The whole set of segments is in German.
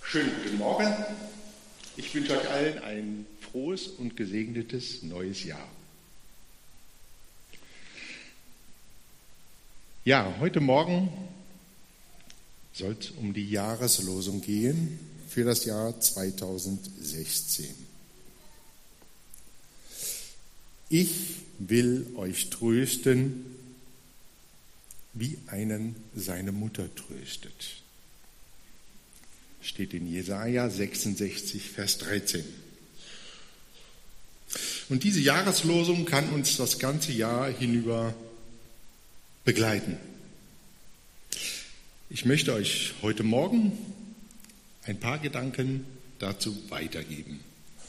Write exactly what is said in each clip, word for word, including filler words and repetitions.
Schönen guten Morgen. Ich wünsche euch allen ein frohes und gesegnetes neues Jahr. Ja, heute Morgen soll es um die Jahreslosung gehen für das Jahr zweitausendsechzehn. Ich will euch trösten, wie einen seine Mutter tröstet. Steht in Jesaja sechsundsechzig, Vers dreizehn. Und diese Jahreslosung kann uns das ganze Jahr hinüber begleiten. Ich möchte euch heute Morgen ein paar Gedanken dazu weitergeben.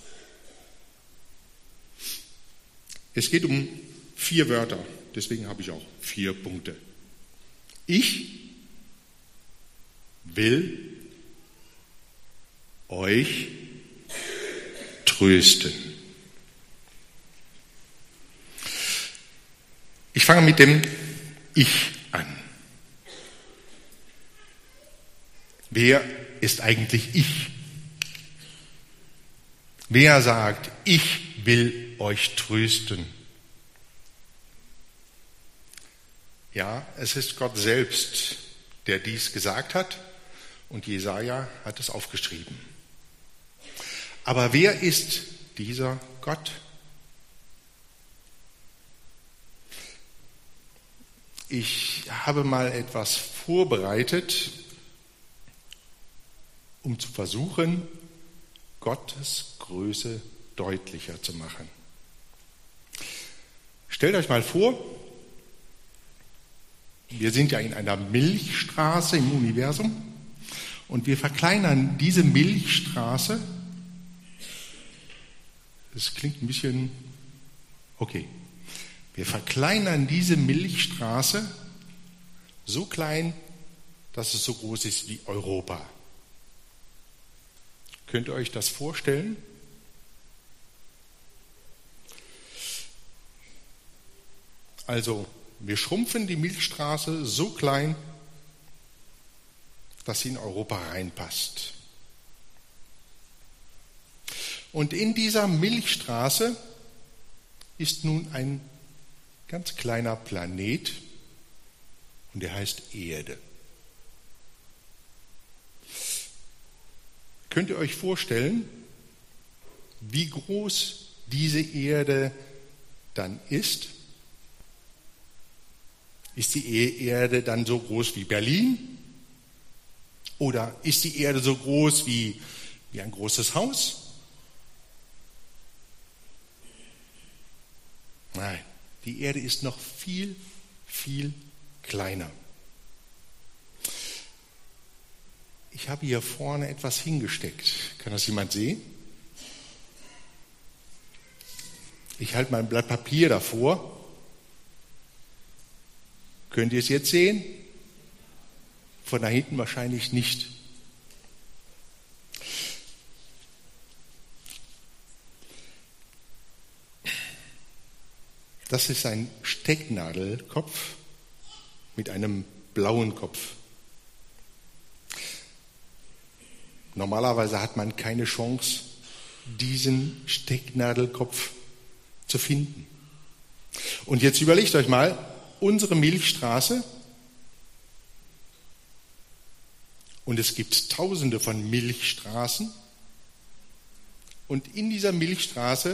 Es geht um vier Wörter, deswegen habe ich auch vier Punkte. Ich will euch trösten. Ich fange mit dem Ich an. Wer ist eigentlich ich? Wer sagt, ich will euch trösten? Ja, es ist Gott selbst, der dies gesagt hat, und Jesaja hat es aufgeschrieben. Aber wer ist dieser Gott? Ich habe mal etwas vorbereitet, um zu versuchen, Gottes Größe deutlicher zu machen. Stellt euch mal vor, wir sind ja in einer Milchstraße im Universum und wir verkleinern diese Milchstraße. Das klingt ein bisschen okay. Wir verkleinern diese Milchstraße so klein, dass es so groß ist wie Europa. Könnt ihr euch das vorstellen? Also, wir schrumpfen die Milchstraße so klein, dass sie in Europa reinpasst. Und in dieser Milchstraße ist nun ein ganz kleiner Planet und der heißt Erde. Könnt ihr euch vorstellen, wie groß diese Erde dann ist? Ist die Erde dann so groß wie Berlin? Oder ist die Erde so groß wie, wie ein großes Haus? Nein, die Erde ist noch viel, viel kleiner. Ich habe hier vorne etwas hingesteckt. Kann das jemand sehen? Ich halte mein Blatt Papier davor. Könnt ihr es jetzt sehen? Von da hinten wahrscheinlich nicht. Das ist ein Stecknadelkopf mit einem blauen Kopf. Normalerweise hat man keine Chance, diesen Stecknadelkopf zu finden. Und jetzt überlegt euch mal, unsere Milchstraße, und es gibt tausende von Milchstraßen, und in dieser Milchstraße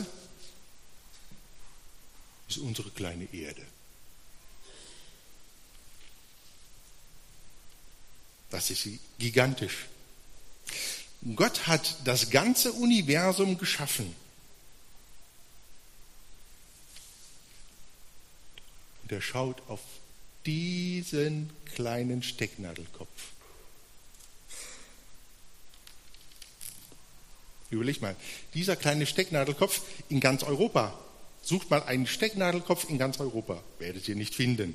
ist unsere kleine Erde. Das ist gigantisch. Gott hat das ganze Universum geschaffen. Und er schaut auf diesen kleinen Stecknadelkopf. Überlegt mal, dieser kleine Stecknadelkopf in ganz Europa. Sucht mal einen Stecknadelkopf in ganz Europa. Werdet ihr nicht finden.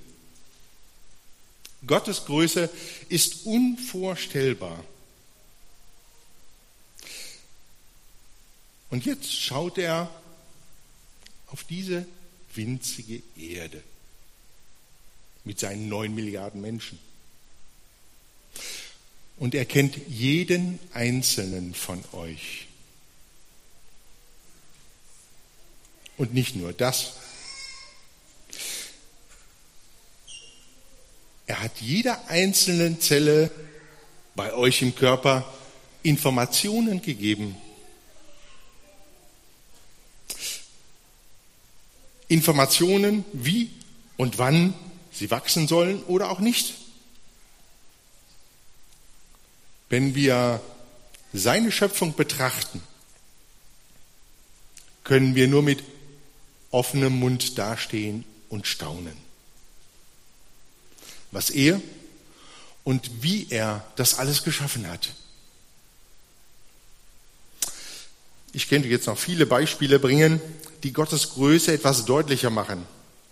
Gottes Größe ist unvorstellbar. Und jetzt schaut er auf diese winzige Erde mit seinen neun Milliarden Menschen. und er kennt jeden einzelnen von euch. Und nicht nur das. Er hat jeder einzelnen Zelle bei euch im Körper Informationen gegeben. Informationen, wie und wann sie wachsen sollen oder auch nicht. Wenn wir seine Schöpfung betrachten, können wir nur mit offenem Mund dastehen und staunen, was er und wie er das alles geschaffen hat. Ich könnte jetzt noch viele Beispiele bringen, die Gottes Größe etwas deutlicher machen.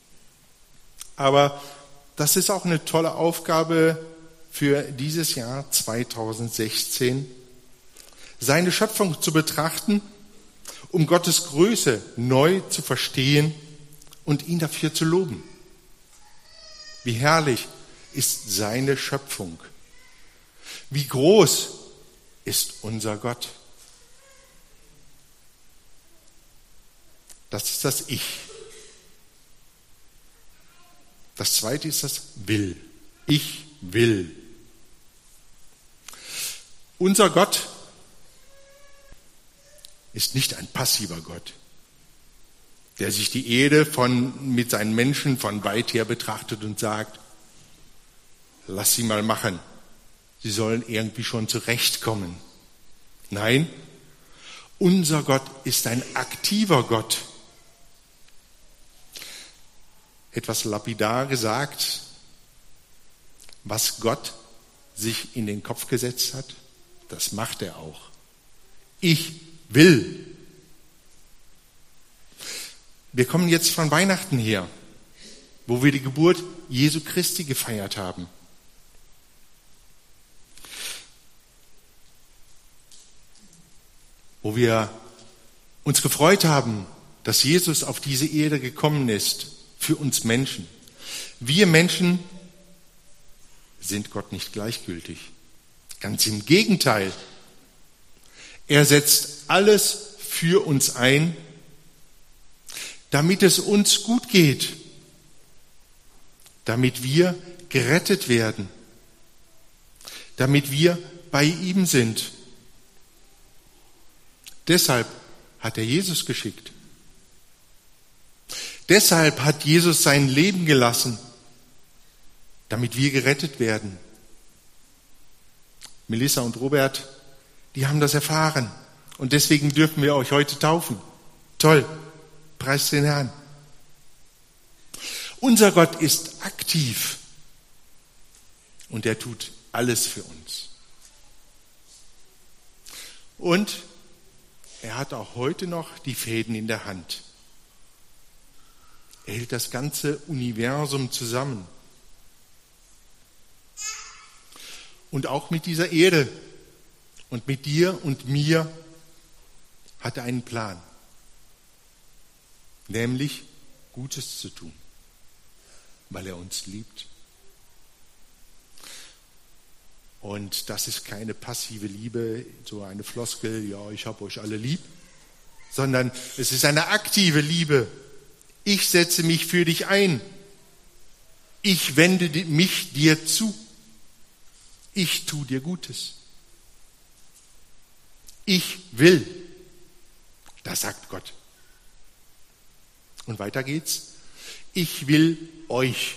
Aber das ist auch eine tolle Aufgabe für dieses Jahr zweitausendsechzehn, seine Schöpfung zu betrachten, um Gottes Größe neu zu verstehen und ihn dafür zu loben. Wie herrlich ist seine Schöpfung. Wie groß ist unser Gott. Das ist das Ich. Das zweite ist das Will. Ich will. Unser Gott ist nicht ein passiver Gott, der sich die Erde von, mit seinen Menschen von weit her betrachtet und sagt, lass sie mal machen, sie sollen irgendwie schon zurechtkommen. Nein, unser Gott ist ein aktiver Gott. Etwas lapidar gesagt, was Gott sich in den Kopf gesetzt hat, das macht er auch. Ich will. Wir kommen jetzt von Weihnachten her, wo wir die Geburt Jesu Christi gefeiert haben. Wo wir uns gefreut haben, dass Jesus auf diese Erde gekommen ist, für uns Menschen. Wir Menschen sind Gott nicht gleichgültig. Ganz im Gegenteil. Er setzt alles für uns ein, damit es uns gut geht, damit wir gerettet werden, damit wir bei ihm sind. Deshalb hat er Jesus geschickt. Deshalb hat Jesus sein Leben gelassen, damit wir gerettet werden. Melissa und Robert, die haben das erfahren. Und deswegen dürfen wir euch heute taufen. Toll, preist den Herrn. Unser Gott ist aktiv und er tut alles für uns. Und er hat auch heute noch die Fäden in der Hand. Er hält das ganze Universum zusammen. Und auch mit dieser Erde und mit dir und mir hat er einen Plan. Nämlich Gutes zu tun, weil er uns liebt. Und das ist keine passive Liebe, so eine Floskel, ja, ich habe euch alle lieb, sondern es ist eine aktive Liebe. Ich setze mich für dich ein. Ich wende mich dir zu. Ich tue dir Gutes. Ich will. Das sagt Gott. Und weiter geht's. Ich will euch.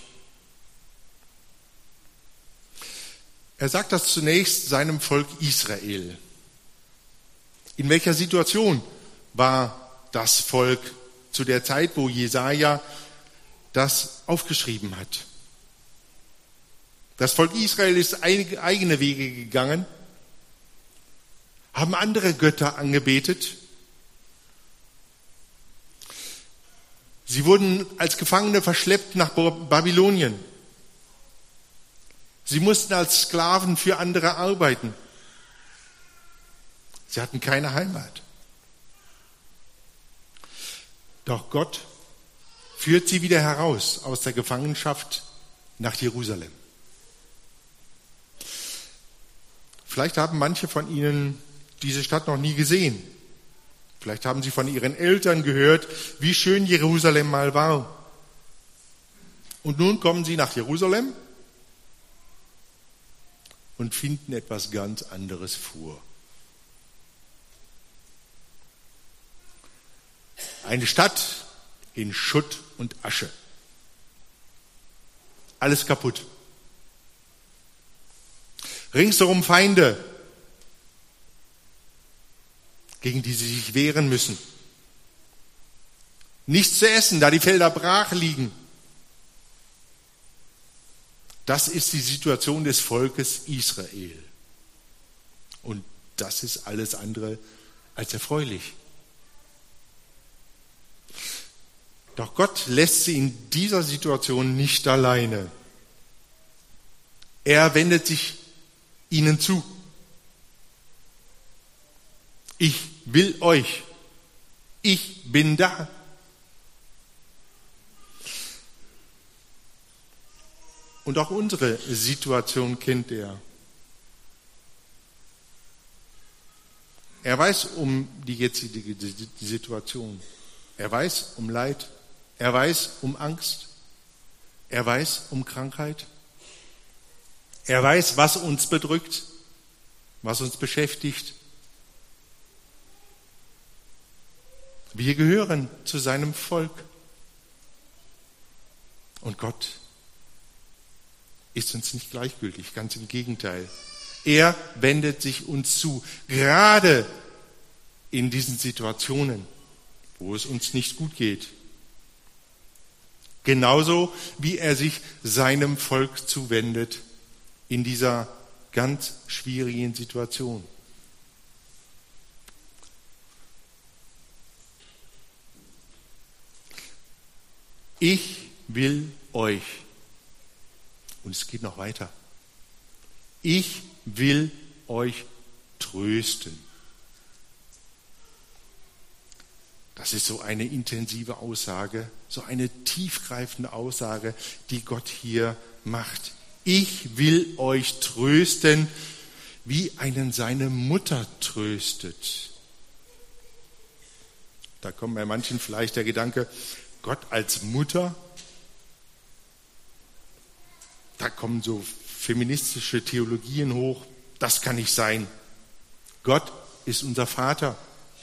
Er sagt das zunächst seinem Volk Israel. In welcher Situation war das Volk zu der Zeit, wo Jesaja das aufgeschrieben hat? Das Volk Israel ist eigene Wege gegangen, haben andere Götter angebetet. Sie wurden als Gefangene verschleppt nach Babylonien. Sie mussten als Sklaven für andere arbeiten. Sie hatten keine Heimat. Doch Gott führt sie wieder heraus aus der Gefangenschaft nach Jerusalem. Vielleicht haben manche von Ihnen diese Stadt noch nie gesehen. Vielleicht haben Sie von Ihren Eltern gehört, wie schön Jerusalem mal war. Und nun kommen Sie nach Jerusalem und finden etwas ganz anderes vor. Eine Stadt in Schutt und Asche. Alles kaputt. Ringsherum Feinde, gegen die sie sich wehren müssen. Nichts zu essen, da die Felder brach liegen. Das ist die Situation des Volkes Israel. Und das ist alles andere als erfreulich. Doch Gott lässt sie in dieser Situation nicht alleine. Er wendet sich ihnen zu. Ich will euch. Ich bin da. Und auch unsere Situation kennt er. Er weiß um die jetzige Situation. Er weiß um Leid. Er weiß um Angst. Er weiß um Krankheit. Er weiß, was uns bedrückt, was uns beschäftigt. Wir gehören zu seinem Volk. Und Gott ist uns nicht gleichgültig, ganz im Gegenteil. Er wendet sich uns zu, gerade in diesen Situationen, wo es uns nicht gut geht. Genauso wie er sich seinem Volk zuwendet in dieser ganz schwierigen Situation. Ich will euch, und es geht noch weiter, ich will euch trösten. Das ist so eine intensive Aussage, so eine tiefgreifende Aussage, die Gott hier macht. Ich will euch trösten, wie einen seine Mutter tröstet. Da kommt bei manchen vielleicht der Gedanke, Gott als Mutter? Da kommen so feministische Theologien hoch. Das kann nicht sein. Gott ist unser Vater.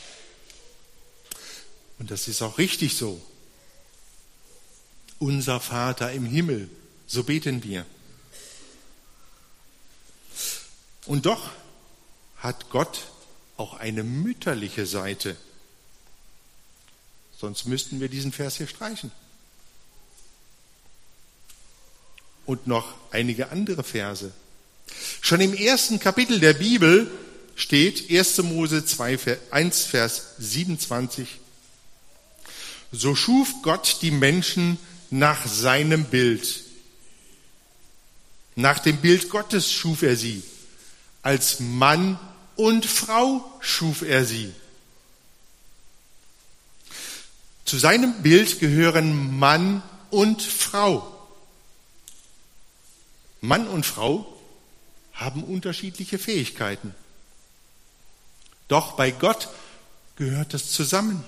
Und das ist auch richtig so. Unser Vater im Himmel, so beten wir. Und doch hat Gott auch eine mütterliche Seite. Sonst müssten wir diesen Vers hier streichen. Und noch einige andere Verse. Schon im ersten Kapitel der Bibel steht erster Mose eins, Vers siebenundzwanzig. So schuf Gott die Menschen nach seinem Bild. Nach dem Bild Gottes schuf er sie. Als Mann und Frau schuf er sie. Zu seinem Bild gehören Mann und Frau. Mann und Frau haben unterschiedliche Fähigkeiten. Doch bei Gott gehört das zusammen.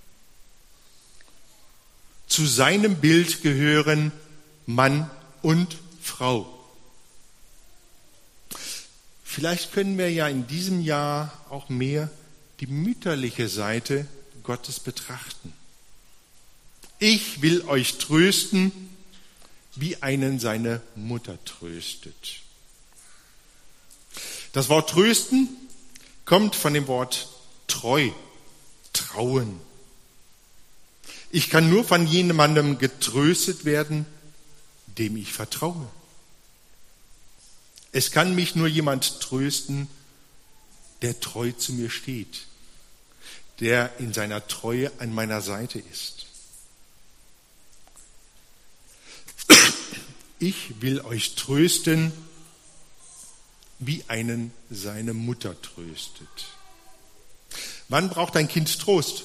Zu seinem Bild gehören Mann und Frau. Vielleicht können wir ja in diesem Jahr auch mehr die mütterliche Seite Gottes betrachten. Ich will euch trösten, wie einen seine Mutter tröstet. Das Wort trösten kommt von dem Wort treu, trauen. Ich kann nur von jemandem getröstet werden, dem ich vertraue. Es kann mich nur jemand trösten, der treu zu mir steht, der in seiner Treue an meiner Seite ist. Ich will euch trösten, wie einen seine Mutter tröstet. Wann braucht ein Kind Trost?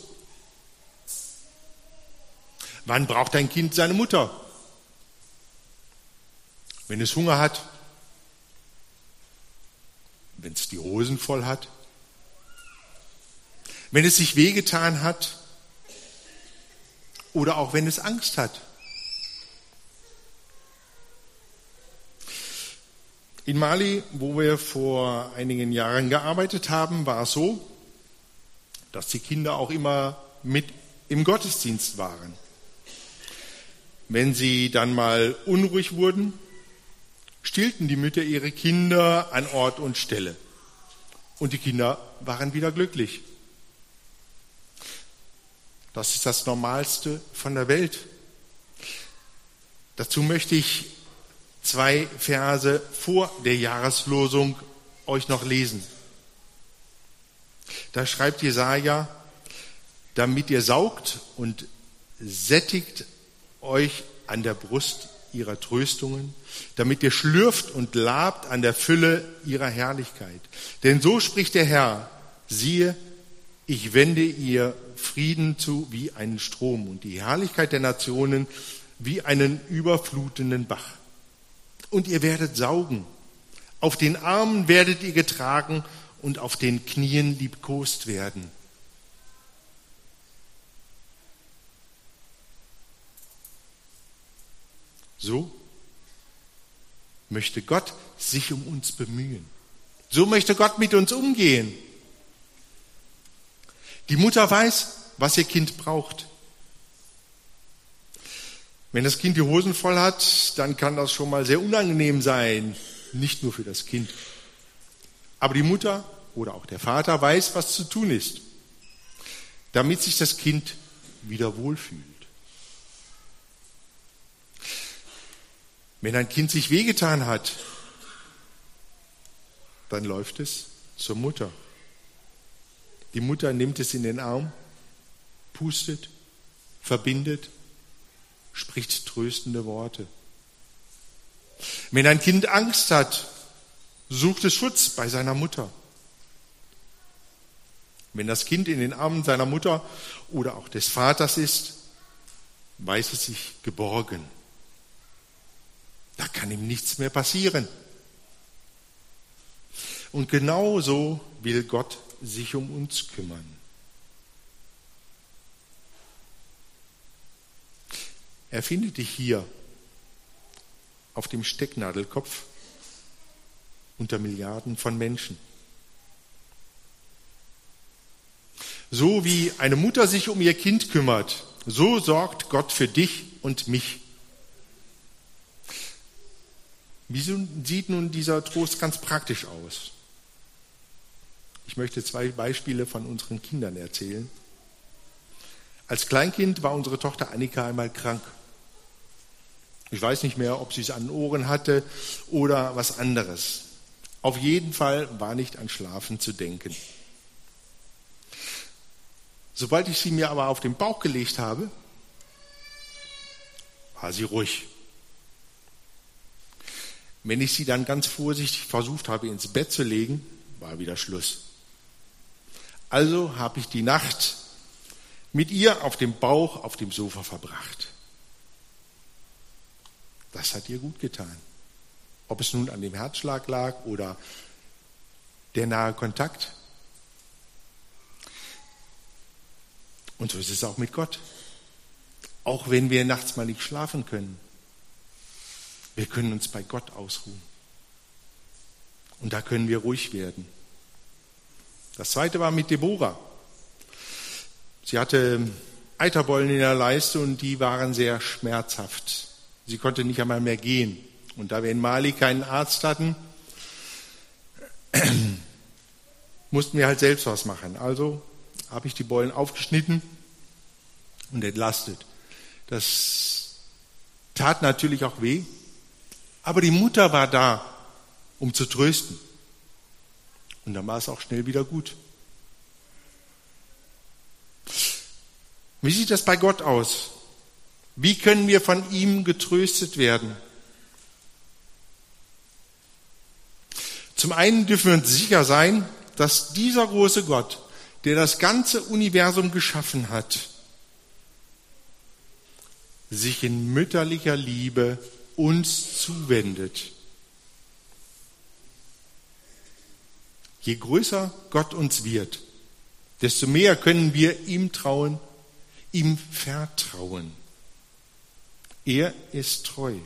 Wann braucht ein Kind seine Mutter? Wenn es Hunger hat, wenn es die Hosen voll hat, wenn es sich wehgetan hat oder auch wenn es Angst hat. In Mali, wo wir vor einigen Jahren gearbeitet haben, war es so, dass die Kinder auch immer mit im Gottesdienst waren. Wenn sie dann mal unruhig wurden, stillten die Mütter ihre Kinder an Ort und Stelle. Und die Kinder waren wieder glücklich. Das ist das Normalste von der Welt. Dazu möchte ich zwei Verse vor der Jahreslosung euch noch lesen. Da schreibt Jesaja: Damit ihr saugt und sättigt euch an der Brust ihrer Tröstungen, damit ihr schlürft und labt an der Fülle ihrer Herrlichkeit. Denn so spricht der Herr: Siehe, ich wende ihr Frieden zu wie einen Strom und die Herrlichkeit der Nationen wie einen überflutenden Bach. Und ihr werdet saugen, auf den Armen werdet ihr getragen und auf den Knien liebkost werden. So möchte Gott sich um uns bemühen. So möchte Gott mit uns umgehen. Die Mutter weiß, was ihr Kind braucht. Wenn das Kind die Hosen voll hat, dann kann das schon mal sehr unangenehm sein, nicht nur für das Kind. Aber die Mutter oder auch der Vater weiß, was zu tun ist, damit sich das Kind wieder wohlfühlt. Wenn ein Kind sich wehgetan hat, dann läuft es zur Mutter. Die Mutter nimmt es in den Arm, pustet, verbindet, spricht tröstende Worte. Wenn ein Kind Angst hat, sucht es Schutz bei seiner Mutter. Wenn das Kind in den Armen seiner Mutter oder auch des Vaters ist, weiß es sich geborgen. Da kann ihm nichts mehr passieren. Und genau so will Gott sich um uns kümmern. Er findet dich hier auf dem Stecknadelkopf unter Milliarden von Menschen. So wie eine Mutter sich um ihr Kind kümmert, so sorgt Gott für dich und mich. Wie sieht nun dieser Trost ganz praktisch aus? Ich möchte zwei Beispiele von unseren Kindern erzählen. Als Kleinkind war unsere Tochter Annika einmal krank. Ich weiß nicht mehr, ob sie es an den Ohren hatte oder was anderes. Auf jeden Fall war nicht an Schlafen zu denken. Sobald ich sie mir aber auf den Bauch gelegt habe, war sie ruhig. Wenn ich sie dann ganz vorsichtig versucht habe, ins Bett zu legen, war wieder Schluss. Also habe ich die Nacht mit ihr auf dem Bauch auf dem Sofa verbracht. Das hat ihr gut getan. Ob es nun an dem Herzschlag lag oder der nahe Kontakt. Und so ist es auch mit Gott. Auch wenn wir nachts mal nicht schlafen können. Wir können uns bei Gott ausruhen. Und da können wir ruhig werden. Das zweite war mit Deborah. Sie hatte Eiterbollen in der Leiste und die waren sehr schmerzhaft. Sie konnte nicht einmal mehr gehen. Und da wir in Mali keinen Arzt hatten, mussten wir halt selbst was machen. Also habe ich die Bollen aufgeschnitten und entlastet. Das tat natürlich auch weh, aber die Mutter war da, um zu trösten. Und dann war es auch schnell wieder gut. Wie sieht das bei Gott aus? Wie können wir von ihm getröstet werden? Zum einen dürfen wir uns sicher sein, dass dieser große Gott, der das ganze Universum geschaffen hat, sich in mütterlicher Liebe uns zuwendet. Je größer Gott uns wird, desto mehr können wir ihm trauen, ihm vertrauen. Er ist treu.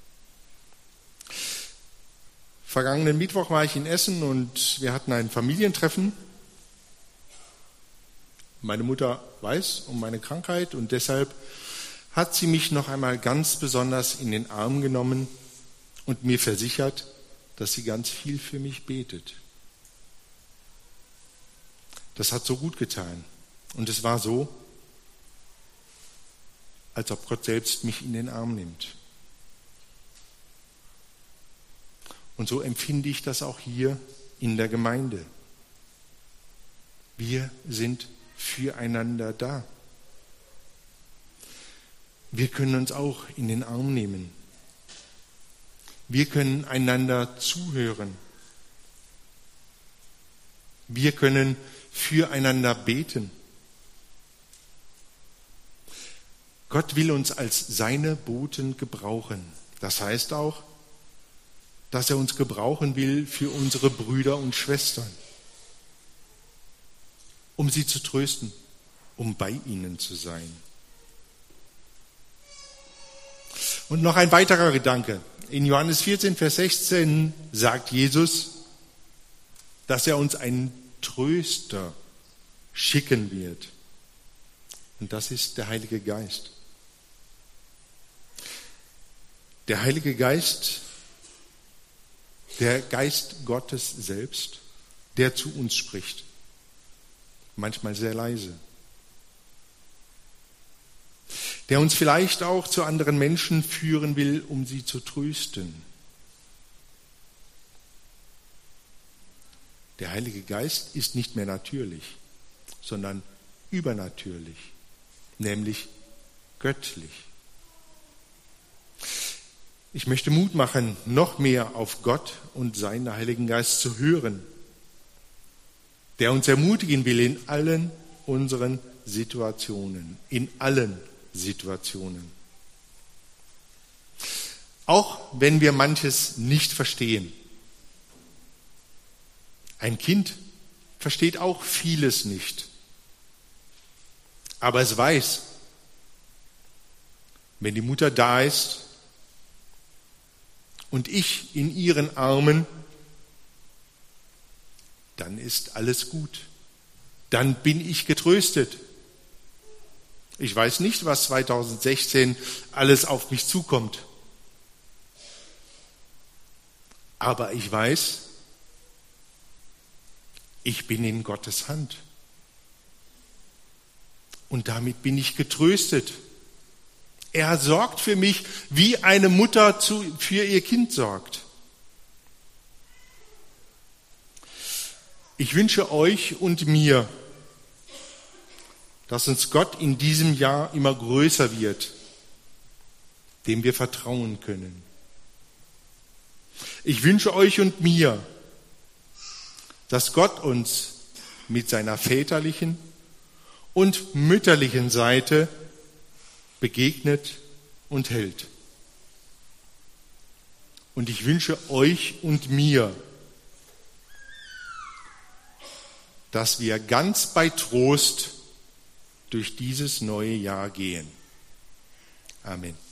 Vergangenen Mittwoch war ich in Essen und wir hatten ein Familientreffen. Meine Mutter weiß um meine Krankheit und deshalb hat sie mich noch einmal ganz besonders in den Arm genommen und mir versichert, dass sie ganz viel für mich betet. Das hat so gut getan. Und es war so, als ob Gott selbst mich in den Arm nimmt. Und so empfinde ich das auch hier in der Gemeinde. Wir sind füreinander da. Wir können uns auch in den Arm nehmen. Wir können einander zuhören. Wir können füreinander beten. Gott will uns als seine Boten gebrauchen. Das heißt auch, dass er uns gebrauchen will für unsere Brüder und Schwestern, um sie zu trösten, um bei ihnen zu sein. Und noch ein weiterer Gedanke. In Johannes vierzehn, Vers sechzehn sagt Jesus, dass er uns einen Tröster schicken wird. Und das ist der Heilige Geist. Der Heilige Geist, der Geist Gottes selbst, der zu uns spricht. Manchmal sehr leise. Der uns vielleicht auch zu anderen Menschen führen will, um sie zu trösten. Der Heilige Geist ist nicht mehr natürlich, sondern übernatürlich, nämlich göttlich. Ich möchte Mut machen, noch mehr auf Gott und seinen Heiligen Geist zu hören, der uns ermutigen will in allen unseren Situationen, in allen Situationen. Auch wenn wir manches nicht verstehen. Ein Kind versteht auch vieles nicht, aber es weiß, wenn die Mutter da ist und ich in ihren Armen, dann ist alles gut. Dann bin ich getröstet. Ich weiß nicht, was zweitausendsechzehn alles auf mich zukommt. Aber ich weiß, ich bin in Gottes Hand. Und damit bin ich getröstet. Er sorgt für mich, wie eine Mutter zu, für ihr Kind sorgt. Ich wünsche euch und mir, dass uns Gott in diesem Jahr immer größer wird, dem wir vertrauen können. Ich wünsche euch und mir, dass Gott uns mit seiner väterlichen und mütterlichen Seite begegnet und hält. Und ich wünsche euch und mir, dass wir ganz bei Trost durch dieses neue Jahr gehen. Amen.